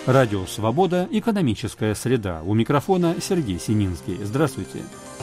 Радио «Свобода». Экономическая среда. У микрофона Сергей Сининский. Здравствуйте.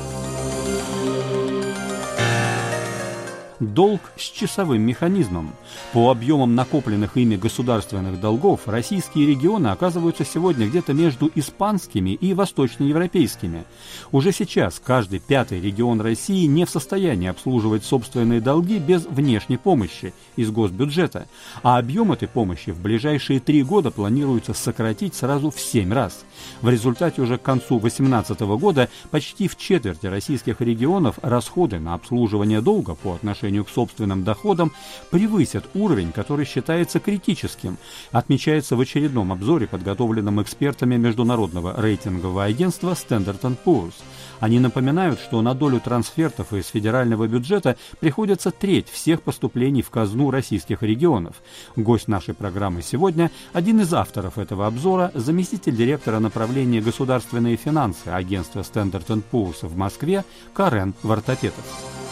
Долг с часовым механизмом. По объемам накопленных ими государственных долгов российские регионы оказываются сегодня где-то между испанскими и восточноевропейскими. Уже сейчас каждый пятый регион России не в состоянии обслуживать собственные долги без внешней помощи из госбюджета, а объем этой помощи в ближайшие 3 года планируется сократить сразу в 7 раз. В результате уже к концу 2018 года почти в четверти российских регионов расходы на обслуживание долга по отношению к собственным доходам превысят уровень, который считается критическим, отмечается в очередном обзоре, подготовленном экспертами международного рейтингового агентства Standard & Poor's. Они напоминают, что на долю трансфертов из федерального бюджета приходится треть всех поступлений в казну российских регионов. Гость нашей программы сегодня – один из авторов этого обзора, заместитель директора направления государственные финансы агентства Standard & Poor's в Москве Карен Вартапетов.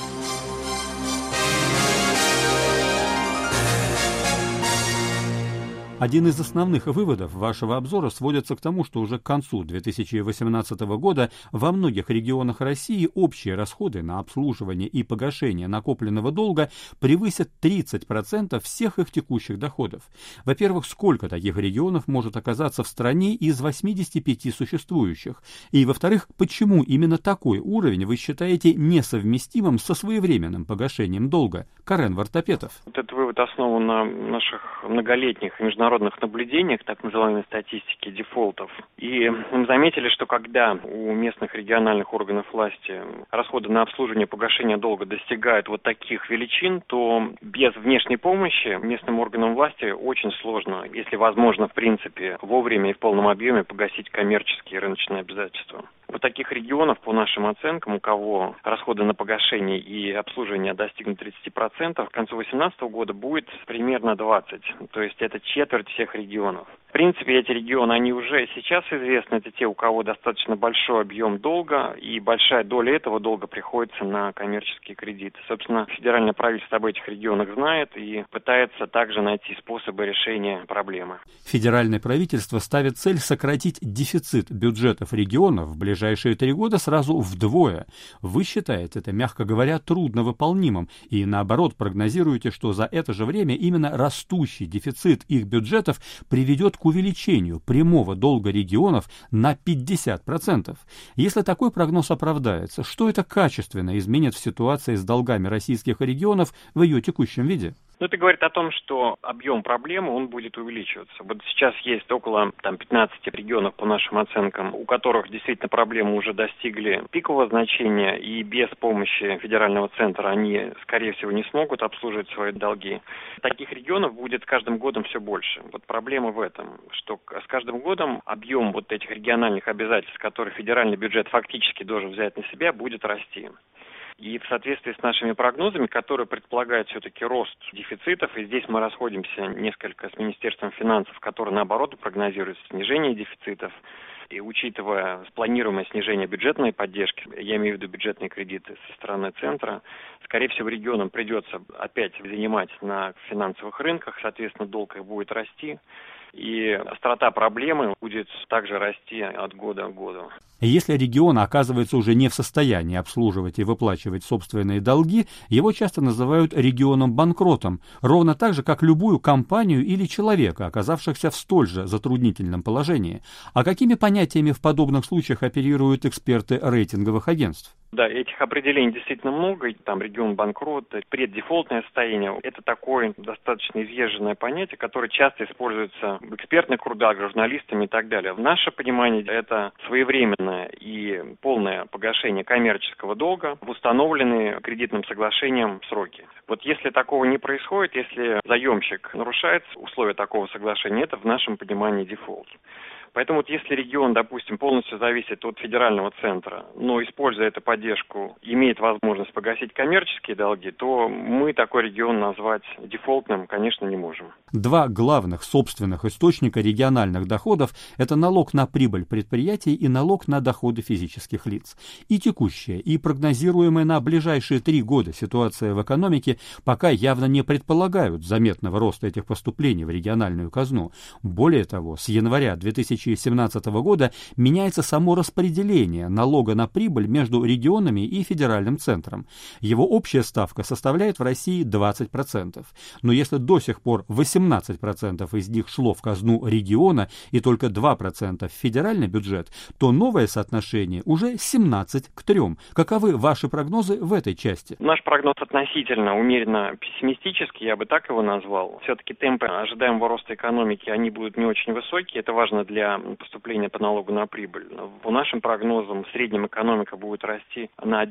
Один из основных выводов вашего обзора сводится к тому, что уже к концу 2018 года во многих регионах России общие расходы на обслуживание и погашение накопленного долга превысят 30% всех их текущих доходов. Во-первых, сколько таких регионов может оказаться в стране из 85 существующих? И, во-вторых, почему именно такой уровень вы считаете несовместимым со своевременным погашением долга? Карен Вартапетов. Этот вывод основан на наших многолетних международных наблюдениях, так называемой статистики дефолтов. И мы заметили, что когда у местных региональных органов власти расходы на обслуживание и погашение долга достигают вот таких величин, то без внешней помощи местным органам власти очень сложно, если возможно, в принципе, вовремя и в полном объеме погасить коммерческие и рыночные обязательства. Вот таких регионов, по нашим оценкам, у кого расходы на погашение и обслуживание достигнут 30%, к концу 2018 года будет примерно 20%. То есть это четверть всех регионов. В принципе, эти регионы, они уже сейчас известны. Это те, у кого достаточно большой объем долга, и большая доля этого долга приходится на коммерческие кредиты. Собственно, федеральное правительство об этих регионах знает и пытается также найти способы решения проблемы. Федеральное правительство ставит цель сократить дефицит бюджетов регионов в ближайшие 3 года сразу вдвое. Вы считаете это, мягко говоря, трудновыполнимым и, наоборот, прогнозируете, что за это же время именно растущий дефицит их бюджетов приведет к увеличению прямого долга регионов на 50%. Если такой прогноз оправдается, что это качественно изменит в ситуации с долгами российских регионов в ее текущем виде? Это говорит о том, что объем проблемы, он будет увеличиваться. Вот сейчас есть около 15 регионов, по нашим оценкам, у которых действительно проблемы уже достигли пикового значения, и без помощи федерального центра они, скорее всего, не смогут обслуживать свои долги. Таких регионов будет с каждым годом все больше. Вот проблема в этом, что с каждым годом объем вот этих региональных обязательств, которые федеральный бюджет фактически должен взять на себя, будет расти. И в соответствии с нашими прогнозами, которые предполагают все-таки рост дефицитов, и здесь мы расходимся несколько с Министерством финансов, которое, наоборот, прогнозирует снижение дефицитов, и учитывая спланируемое снижение бюджетной поддержки, я имею в виду бюджетные кредиты со стороны центра, скорее всего, регионам придется опять занимать на финансовых рынках, соответственно, долг их будет расти, и острота проблемы будет также расти от года к году. Если регион оказывается уже не в состоянии обслуживать и выплачивать собственные долги, его часто называют регионом-банкротом, ровно так же, как любую компанию или человека, оказавшихся в столь же затруднительном положении. А какими понятиями в подобных случаях оперируют эксперты рейтинговых агентств? Да, этих определений действительно много. Там регион банкрота, преддефолтное состояние. Это такое достаточно изъезженное понятие, которое часто используется в экспертных кругах, журналистами и так далее. В наше понимание это своевременное и полное погашение коммерческого долга в установленные кредитным соглашением сроки. Вот если такого не происходит, если заемщик нарушает условия такого соглашения, это в нашем понимании дефолт. Поэтому вот если регион, допустим, полностью зависит от федерального центра, но, используя эту поддержку, имеет возможность погасить коммерческие долги, то мы такой регион назвать дефолтным, конечно, не можем. Два главных собственных источника региональных доходов – это налог на прибыль предприятий и налог на доходы физических лиц. И текущая, и прогнозируемая на ближайшие 3 года ситуация в экономике пока явно не предполагают заметного роста этих поступлений в региональную казну. Более того, с января 2017 года меняется само распределение налога на прибыль между регионами и федеральным центром. Его общая ставка составляет в России 20%. Но если до сих пор 18% из них шло в казну региона и только 2% в федеральный бюджет, то новое соотношение уже 17:3. Каковы ваши прогнозы в этой части? Наш прогноз относительно умеренно пессимистический, я бы так его назвал. Все-таки темпы ожидаемого роста экономики, они будут не очень высокие. Это важно для поступления по налогу на прибыль. По нашим прогнозам, в среднем экономика будет расти на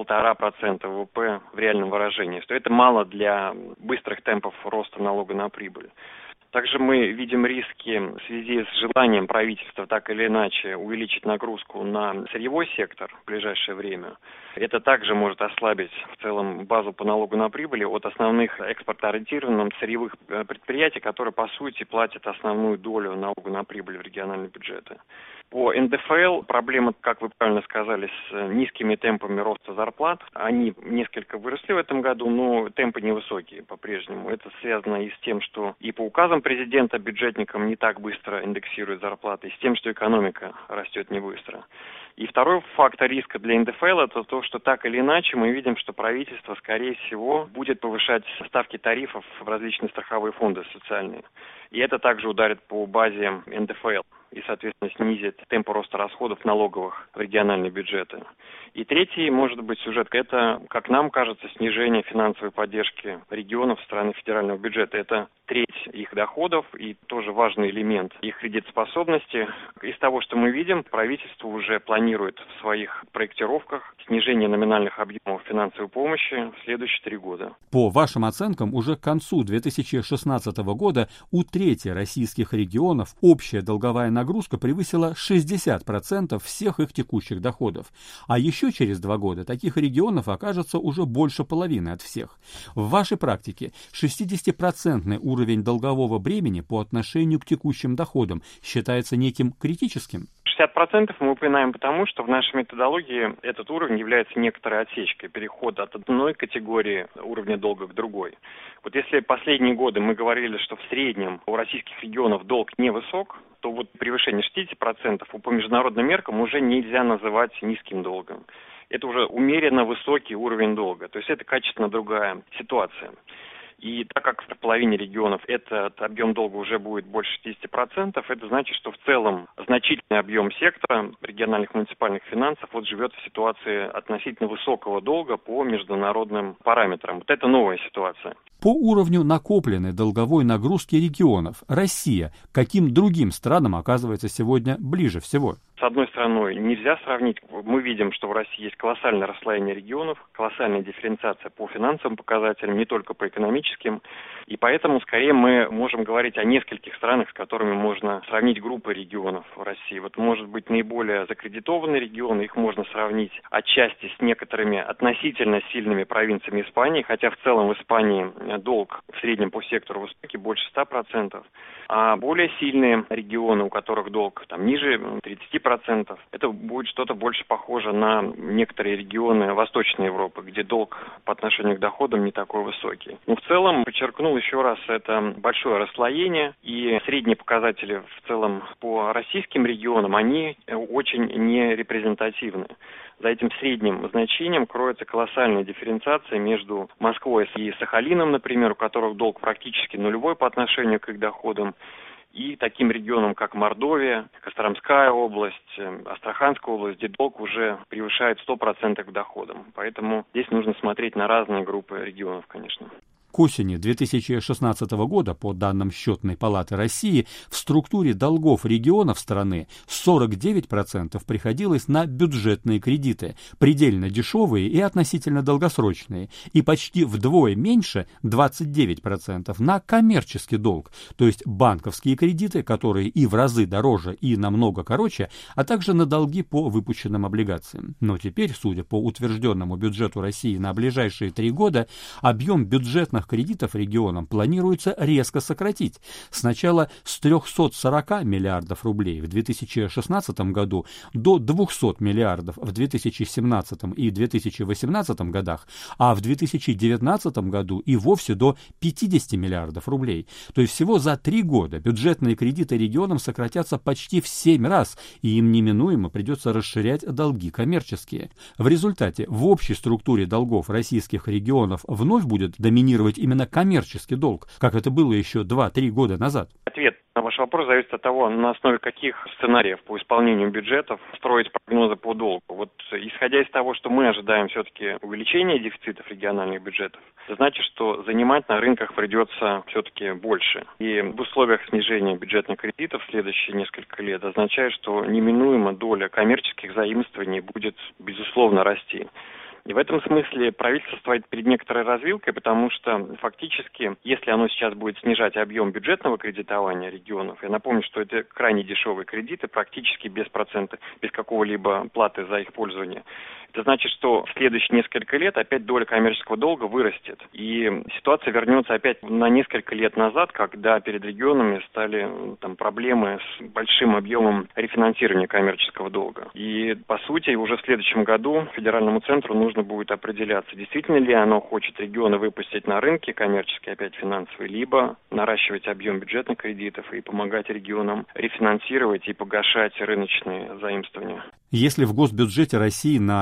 1–1,5% ВВП в реальном выражении. Что это мало для быстрых темпов роста налога на прибыль. Также мы видим риски в связи с желанием правительства так или иначе увеличить нагрузку на сырьевой сектор в ближайшее время. Это также может ослабить в целом базу по налогу на прибыль от основных экспортоориентированных сырьевых предприятий, которые по сути платят основную долю налога на прибыль в региональные бюджеты. По НДФЛ проблема, как вы правильно сказали, с низкими темпами роста зарплат. Они несколько выросли в этом году, но темпы невысокие по-прежнему. Это связано и с тем, что и по указам президента бюджетникам не так быстро индексируют зарплаты, и с тем, что экономика растет не быстро. И второй фактор риска для НДФЛ – это то, что так или иначе мы видим, что правительство, скорее всего, будет повышать ставки тарифов в различные страховые фонды социальные. И это также ударит по базе НДФЛ и, соответственно, снизит темп роста расходов налоговых в региональные бюджеты. И третий, может быть, сюжет – это, как нам кажется, снижение финансовой поддержки регионов со стороны федерального бюджета. Это треть их доходов и тоже важный элемент их кредитоспособности. Из того, что мы видим, правительство уже планирует в своих проектировках снижение номинальных объемов финансовой помощи в следующие 3 года. По вашим оценкам, уже к концу 2016 года у трети российских регионов общая долговая нагрузка превысила 60% всех их текущих доходов. А еще через 2 года таких регионов окажется уже больше половины от всех. В вашей практике 60% уровень долгового бремени по отношению к текущим доходам считается неким критическим? 60% мы упоминаем потому, что в нашей методологии этот уровень является некоторой отсечкой, перехода от одной категории уровня долга к другой. Вот если последние годы мы говорили, что в среднем у российских регионов долг невысок, то вот превышение 60% по международным меркам уже нельзя называть низким долгом. Это уже умеренно высокий уровень долга, то есть это качественно другая ситуация. И так как в половине регионов этот объем долга уже будет больше 60%, это значит, что в целом значительный объем сектора региональных муниципальных финансов вот живет в ситуации относительно высокого долга по международным параметрам. Вот это новая ситуация. По уровню накопленной долговой нагрузки регионов Россия каким другим странам оказывается сегодня ближе всего? С одной стороны, нельзя сравнить. Мы видим, что в России есть колоссальное расслоение регионов, колоссальная дифференциация по финансовым показателям, не только по экономическим. И поэтому, скорее, мы можем говорить о нескольких странах, с которыми можно сравнить группы регионов в России. Вот, может быть, наиболее закредитованные регионы, их можно сравнить отчасти с некоторыми относительно сильными провинциями Испании, хотя в целом в Испании долг в среднем по сектору высокий, больше 100%. А более сильные регионы, у которых долг там ниже 30%, это будет что-то больше похоже на некоторые регионы Восточной Европы, где долг по отношению к доходам не такой высокий. Но в целом, подчеркнул еще раз, это большое расслоение, и средние показатели в целом по российским регионам, они очень нерепрезентативны. За этим средним значением кроется колоссальная дифференциация между Москвой и Сахалином, например, у которых долг практически нулевой по отношению к их доходам, и таким регионам, как Мордовия, Костромская область, Астраханская область, где долг уже превышает 100% к доходам. Поэтому здесь нужно смотреть на разные группы регионов, конечно. К осени 2016 года, по данным Счетной палаты России, в структуре долгов регионов страны 49% приходилось на бюджетные кредиты, предельно дешевые и относительно долгосрочные, и почти вдвое меньше, 29%, на коммерческий долг, то есть банковские кредиты, которые и в разы дороже, и намного короче, а также на долги по выпущенным облигациям. Но теперь, судя по утвержденному бюджету России на ближайшие 3 года, объем бюджетных кредитов регионам планируется резко сократить. Сначала с 340 миллиардов рублей в 2016 году до 200 миллиардов в 2017 и 2018 годах, а в 2019 году и вовсе до 50 миллиардов рублей. То есть всего за 3 года бюджетные кредиты регионам сократятся почти в 7 раз, и им неминуемо придется расширять долги коммерческие. В результате в общей структуре долгов российских регионов вновь будет доминировать именно коммерческий долг, как это было еще 2-3 года назад. Ответ на ваш вопрос зависит от того, на основе каких сценариев по исполнению бюджетов строить прогнозы по долгу. Вот исходя из того, что мы ожидаем все-таки увеличения дефицитов региональных бюджетов, это значит, что занимать на рынках придется все-таки больше. И в условиях снижения бюджетных кредитов в следующие несколько лет означает, что неминуемо доля коммерческих заимствований будет, безусловно, расти. И в этом смысле правительство стоит перед некоторой развилкой, потому что фактически, если оно сейчас будет снижать объем бюджетного кредитования регионов, я напомню, что это крайне дешевые кредиты, практически без процента, без какого-либо платы за их пользование, это значит, что в следующие несколько лет опять доля коммерческого долга вырастет. И ситуация вернется опять на несколько лет назад, когда перед регионами стали проблемы с большим объемом рефинансирования коммерческого долга. И, по сути, уже в следующем году федеральному центру нужно будет определяться, действительно ли оно хочет регионы выпустить на рынке коммерческие, опять финансовые, либо наращивать объем бюджетных кредитов и помогать регионам рефинансировать и погашать рыночные заимствования. Если в госбюджете России на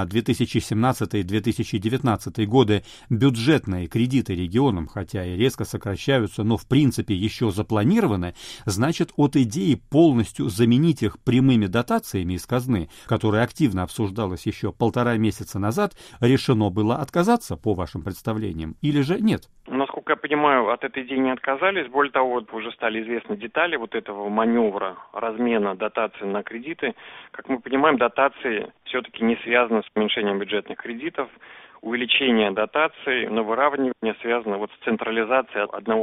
2017-2019 годы бюджетные кредиты регионам, хотя и резко сокращаются, но в принципе еще запланированы, значит от идеи полностью заменить их прямыми дотациями из казны, которая активно обсуждалась еще 1,5 месяца назад, решено было отказаться, по вашим представлениям, или же нет? Насколько я понимаю, от этой идеи не отказались. Более того, уже стали известны детали вот этого маневра размена дотаций на кредиты. Как мы понимаем, дотации все-таки не связаны с уменьшением бюджетных кредитов. Увеличение дотаций на выравнивание связано с централизацией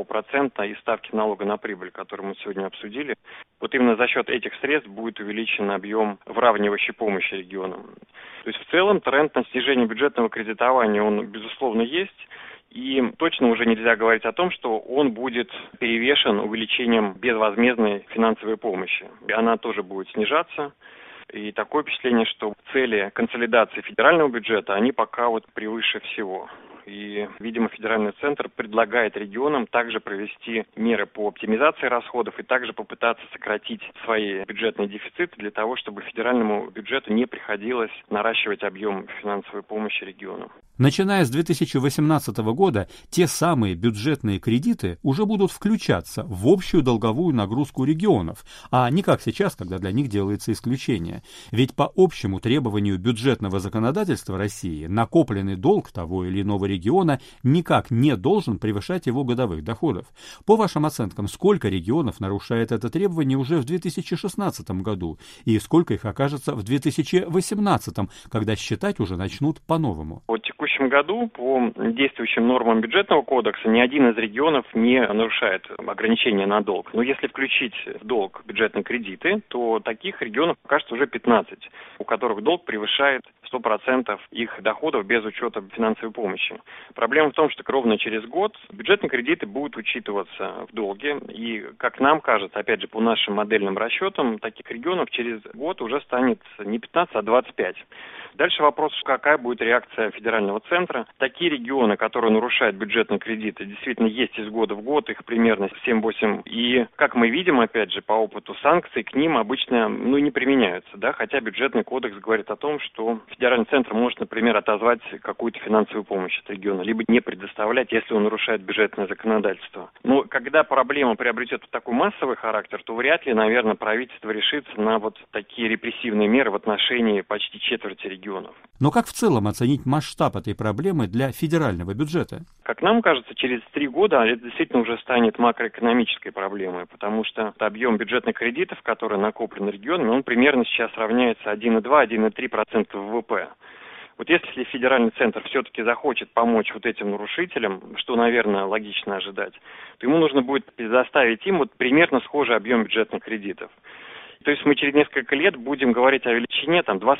1% из ставки налога на прибыль, которую мы сегодня обсудили. Вот именно за счет этих средств будет увеличен объем выравнивающей помощи регионам. То есть в целом тренд на снижение бюджетного кредитования, он безусловно есть. И точно уже нельзя говорить о том, что он будет перевешен увеличением безвозмездной финансовой помощи. И она тоже будет снижаться. И такое впечатление, что цели консолидации федерального бюджета, они пока превыше всего. И, видимо, федеральный центр предлагает регионам также провести меры по оптимизации расходов и также попытаться сократить свои бюджетные дефициты для того, чтобы федеральному бюджету не приходилось наращивать объем финансовой помощи регионам. Начиная с 2018 года, те самые бюджетные кредиты уже будут включаться в общую долговую нагрузку регионов, а не как сейчас, когда для них делается исключение. Ведь по общему требованию бюджетного законодательства России накопленный долг того или иного региона никак не должен превышать его годовых доходов. По вашим оценкам, сколько регионов нарушает это требование уже в 2016 году и сколько их окажется в 2018, когда считать уже начнут по-новому? В текущем году по действующим нормам бюджетного кодекса ни один из регионов не нарушает ограничения на долг. Но если включить в долг бюджетные кредиты, то таких регионов окажется уже 15, у которых долг превышает 100% их доходов без учета финансовой помощи. Проблема в том, что ровно через год бюджетные кредиты будут учитываться в долге. И, как нам кажется, опять же, по нашим модельным расчетам, таких регионов через год уже станет не 15, а 25. Дальше вопрос, какая будет реакция федерального центра. Такие регионы, которые нарушают бюджетные кредиты, действительно есть из года в год, их примерно 7-8. И, как мы видим, опять же, по опыту, санкции к ним обычно не применяются. Хотя бюджетный кодекс говорит о том, что федеральный центр может, например, отозвать какую-то финансовую помощь от региона, либо не предоставлять, если он нарушает бюджетное законодательство. Но когда проблема приобретет такой массовый характер, то вряд ли, наверное, правительство решится на такие репрессивные меры в отношении почти четверти регионов. Но как в целом оценить масштаб этой проблемы для федерального бюджета? Как нам кажется, через 3 года это действительно уже станет макроэкономической проблемой, потому что объем бюджетных кредитов, которые накоплены регионами, он примерно сейчас равняется 1,2-1,3% ВВП. Вот если федеральный центр все-таки захочет помочь вот этим нарушителям, что, наверное, логично ожидать, то ему нужно будет предоставить им вот примерно схожий объем бюджетных кредитов. То есть мы через несколько лет будем говорить о величине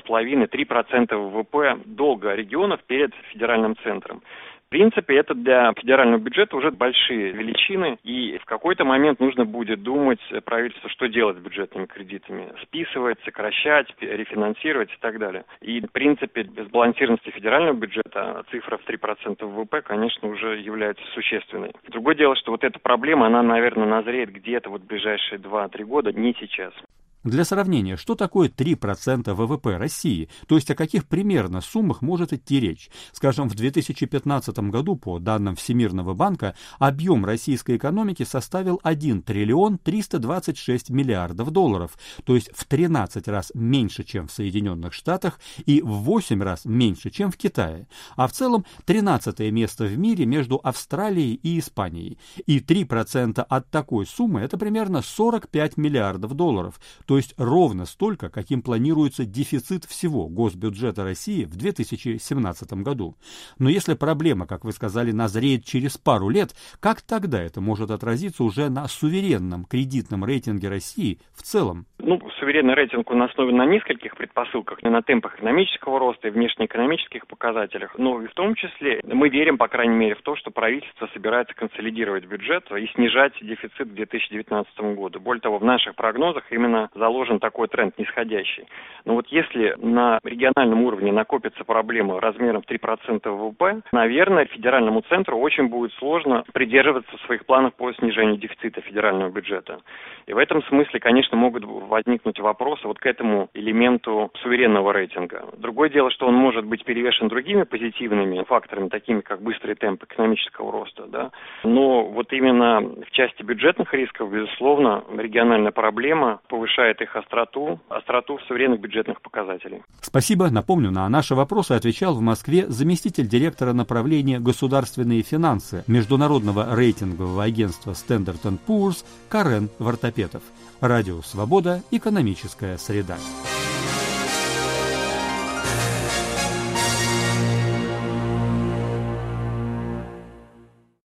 2,5-3% ВВП долга регионов перед федеральным центром. В принципе, это для федерального бюджета уже большие величины, и в какой-то момент нужно будет думать правительству, что делать с бюджетными кредитами. Списывать, сокращать, рефинансировать и так далее. И, в принципе, без балансированности федерального бюджета цифра в 3% ВВП, конечно, уже является существенной. Другое дело, что вот эта проблема, она, наверное, назреет где-то в ближайшие 2-3 года, не сейчас. Для сравнения, что такое 3% ВВП России, то есть о каких примерно суммах может идти речь? Скажем, в 2015 году, по данным Всемирного банка, объем российской экономики составил 1 триллион 326 миллиардов долларов, то есть в 13 раз меньше, чем в Соединенных Штатах, и в 8 раз меньше, чем в Китае. А в целом 13-е место в мире между Австралией и Испанией. И 3% от такой суммы – это примерно 45 миллиардов долларов, то есть ровно столько, каким планируется дефицит всего госбюджета России в 2017 году. Но если проблема, как вы сказали, назреет через пару лет, как тогда это может отразиться уже на суверенном кредитном рейтинге России в целом? Суверенный рейтинг он основан на нескольких предпосылках, на темпах экономического роста и внешнеэкономических показателях, но и в том числе мы верим, по крайней мере, в то, что правительство собирается консолидировать бюджет и снижать дефицит к 2019 году. Более того, в наших прогнозах именно заложен такой тренд нисходящий. Но вот если на региональном уровне накопится проблема размером в 3% ВВП, наверное, федеральному центру очень будет сложно придерживаться своих планов по снижению дефицита федерального бюджета. И в этом смысле, конечно, могут возникнуть вопросы вот к этому элементу суверенного рейтинга. Другое дело, что он может быть перевешен другими позитивными факторами, такими как быстрый темп экономического роста, да. Но вот именно в части бюджетных рисков, безусловно, региональная проблема повышает их остроту суверенных бюджетных показателей. Спасибо. Напомню, на наши вопросы отвечал в Москве заместитель директора направления «Государственные финансы» международного рейтингового агентства Standard & Poor's Карен Вартапетов. Радио «Свобода. Экономическая среда».